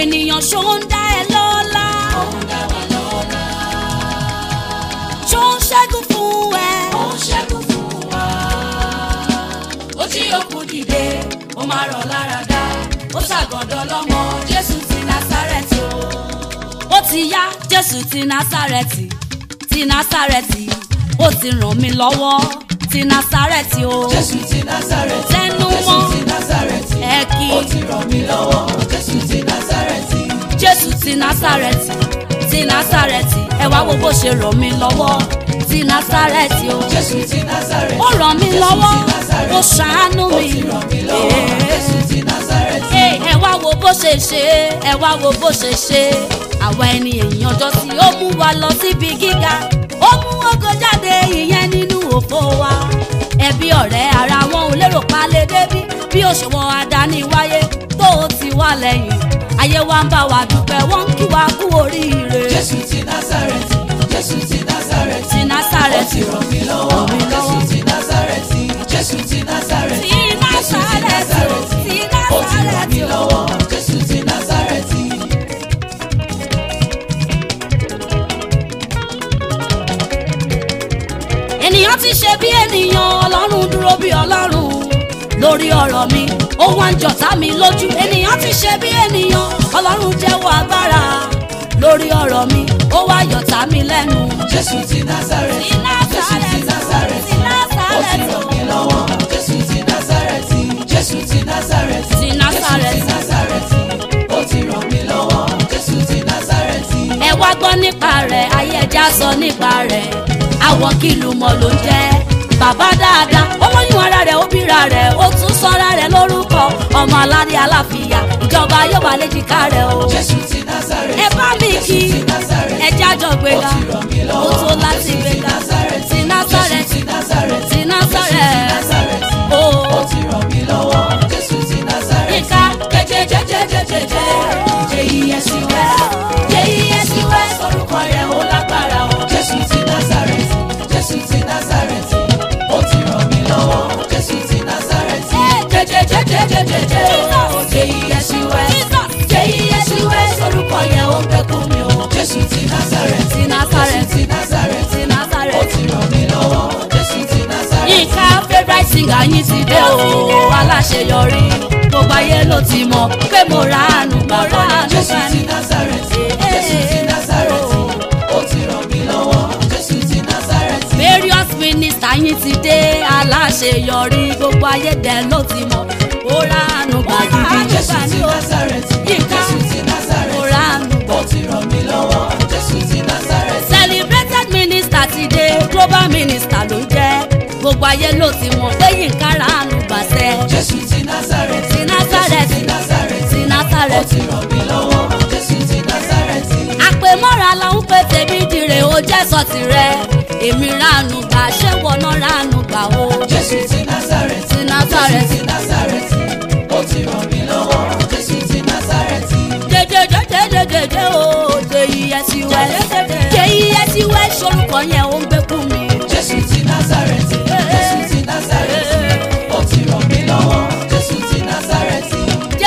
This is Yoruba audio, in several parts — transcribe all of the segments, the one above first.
ènìyàn ṣó ń dá ẹ lọ́lá. Ó ń dá wa lọ́lá. Ṣó ń ṣẹ́gun fún ẹ. Ó ń ṣẹ́gun fún wa. Ó jí òkú dìde, ó máa rọ̀ lára dá. Ó ṣàgọ́dọ̀ lọ́mọ Jésù ti Násárẹ́tì o. Ó ti yá Jésù ti Násárẹ́tì, ti Násárẹ́tì, ó ti ràn mí lọ́wọ́, ti Násárẹ́tì o. Jésù ti Násárẹ́tì. Tẹnu mọ́. Jésù ti Násárẹ́tì. Ẹ kí. Ó ti ràn mí lọ́wọ́. Jésù ti Násárẹ́tì. Jésù ti Násárẹ́tì, ti Násárẹ́tì, ẹ wá wo bó ṣe ràn mí lọ́wọ́, ti Násárẹ́tì o. Jésù ti Násárẹ́tì. Ó ràn mí lọ́wọ́, Jésù ti Násárẹ́tì. ó ṣàánú Ó mi. ti ràn mí lọ́wọ́. Jésù ti Násárẹ́tì. Ẹ wá wo bó ṣe ṣe, ẹ wá wo bó ṣe ṣe. Àwa ẹni èèyàn ọjọ́ sí, ó mú wa lọ síbi gíga, ó mú ògo jáde ìyẹn nínú òfò wa. Ẹbí ọ̀rẹ́ ara wọn ò lérò pa lè débí, bí òṣùwọ̀n àdáni wáyé tó o ti wá lẹ́yìn. Ayé wa ń bá wa dúpẹ́, wọ́n ń kí wa kú oríire. Jésù ti Násárẹ́tì. Jésù ti Násárẹ́tì. Ti Násárẹ́tì, Ó ti ràn mí lọ́wọ́. Jésù ti Násárẹ́tì. Jésù ti Násárẹ́tì. ti Násárẹ́tì, ti Ó ti ràn Násárẹ́tì mí lọ́wọ́. Jésù ti Násárẹ́tì. Ènìyàn ti ṣe bí ènìyàn, Ọlọ́run dúró bí Ọlọ́run lórí ọ̀rọ̀ mi, ó wá ń jọ̀tá mi lójú. Ènìyàn ti ṣe bí ènìyàn, Ọlọ́run jẹ́wọ́ agbára lórí ọ̀rọ̀ mi, ó wá yọ̀tá mi lẹ́nu. Jésù ti Násárẹ́tì. Ti Násárẹ́tì, Jésù ti Násárẹ́tì. ti Ó ti Násárẹ́tì, ràn mí lọ́wọ́. Jésù ti Násárẹ́tì. Jésù ti Násárẹ́tì. ti Násárẹ́tì. Jésù ti Násárẹ́tì. Ó ti ràn mí lọ́wọ́. Jésù ti Násárẹ́tì. Ẹ wá gbọ́ nípa rẹ̀, ayé ẹja sọ nípa rẹ̀, àwọn kìlù mọ̀ ló ń jẹ́ bàbá dáadáa. Ó lóyún ara rẹ̀, ó bíra rẹ̀, ó tún sọ́ra rẹ̀ lórúkọ ọmọ aládé aláfíà, ìjọba yóò wà léjìká rẹ̀ o. Jésù ti Násárẹ́tì. Ẹ bá mi kí, Jésù ti Násárẹ́tì. ẹ jájọ gbéga, Ó ti ràn mí lọ́wọ́. ó tó láti Jésù ti gbéga. Násárẹ́tì. Ti Násárẹ́tì, Jésù ti Násárẹ́tì. ti Násárẹ́tì, Násárẹ́tì. ó Ó ti ràn mí lọ́wọ́. Jésù ti Násárẹ́tì. Yínká. Jẹjẹjẹjẹjẹjẹjẹ. J-E-S-U-S. J-E-S-U-S. Orúkọ rẹ̀ ó lágbára o. Jésù ti Násárẹ́tì. Jésù ti Násárẹ́tì. Ó ti ràn mí lọ́wọ́. Jésù ti Násárẹ́tì. Jẹjẹjẹjẹjẹjẹjẹ. J-E-S-U-S. J-E-S-U-S. Orúkọ yẹn ó ń bẹ́kún mi o. Jésù ti Násárẹ́tì. Ti Násárẹ́tì, Jésù ti Násárẹ́tì. ti Ó Násárẹ́tì. ti ràn mí lọ́wọ́. Jésù ti Násárẹ́tì. Yínká favourite singer yín ti dé o, aláṣeyọrí, gbogbo ayé ló ti mọ̀ pé mo ra àánú bàbá àánú Jésù bá ti ní. Násárẹ́tì. Jésù ti Násárẹ́tì. Ó ti ràn mí lọ́wọ́. Jésù ti Násárẹ́tì. Various minister yín ti dé, aláṣeyọrí, gbogbo ayé dẹ̀ ló ti mọ̀ ó ra àánú bá gidi. Jésù ti Násárẹ́tì. Yínká, Jésù ti ó Násárẹ́tì. ra àánú bá. Ó ti ràn mí lọ́wọ́. Jésù ti Násárẹ́tì. Celebrated minister ti dé, global minister ló ń jẹ́, gbogbo ayé ló ti mọ̀ pé Yínká ra àánú gbàṣẹ. Jésù ti Násárẹ́tì. Ti Násárẹ́tì, Jésù ti Násárẹ́tì. ti Ó Násárẹ́tì. ti ràn mí lọ́wọ́. Jésù ti Násárẹ́tì. Àpèmọ́ra la ń pè tèmi dire, ó jẹ́ sọ tirẹ̀, èmi ránu gbà, ṣé wọnà ránu gbà o. Jésù ti Násárẹ́tì. Ti Násárẹ́tì. Jésù ti Násárẹ́tì. Ó ti ràn mí lọ́wọ́. Jésù ti Násárẹ́tì. Jẹjẹjẹjẹjẹjẹ o, J-E-S-U-S, J-E-S-U-S, sorúkọ yẹn ó ń gbé kún mi. Jésù ti Násárẹ́tì. Jésù ti Násárẹ́tì. Ó ti ràn mí lọ́wọ́. Jésù ti Násárẹ́tì.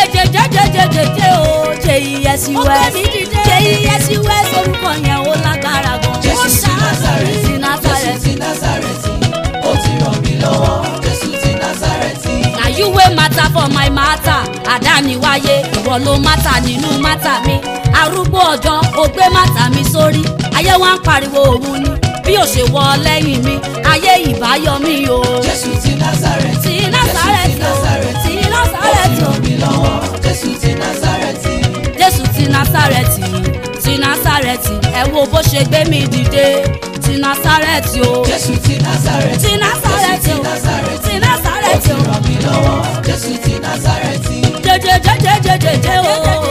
Jẹjẹjẹjẹjẹjẹ o, J-E-S-U-S, J-E-S-U-S, sorúkọ yẹn ó lágbára gan. Jésù ti Násárẹ́tì. Ti Jésù Násárẹ́tì. ti Násárẹ́tì. Ó ti ràn mí lọ́wọ́. Jésù ti Násárẹ́tì. Na you wey matter for my matter, àdániwáyé, ìwọ ló matter nínú matter mi. Arúgbó ọjọ́, ó gbé matter mi sórí, ayé wa ń pariwo òun ni, bí ó ṣe wọ lẹ́yìn mi, ayé ìbáyọ mi o. Jésù ti Násárẹ́tì. Ti Násárẹ́tì o, ti Násárẹ́tì o. Ó ti ràn mí lọ́wọ́. Jésù ti Násárẹ́tì. Jésù ti Násárẹ́tì, ti Násárẹ́tì, ẹ wo bó ṣe gbé mi dìde. Ti Násárẹ́tì o, Jésù ti Násárẹ́tì. ti Násárẹ́tì o, ti Ó Násárẹ́tì ti o. ràn mí lọ́wọ́. Jésù ti Násárẹ́tì. Jẹjẹjẹjẹjẹjẹ o,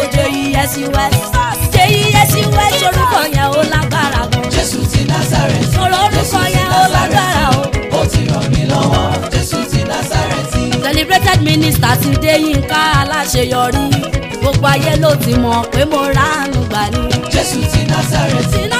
J-E-S-U-S, J-E-S-U-S, sorúkọ yẹn ó lágbára gan. Jésù ti Násárẹ́tì. Sọ̀rọ̀ orúkọ yẹn ó lágbára o. Ó ti ràn mí lọ́wọ́. Jésù ti Násárẹ́tì. Celebrated minister ti dé, Yínká aláṣeyọrí, gbogbo ayé ló ti mọ̀ pé mo ránu gbà ní. Jésù ti Násárẹ́tì. Ti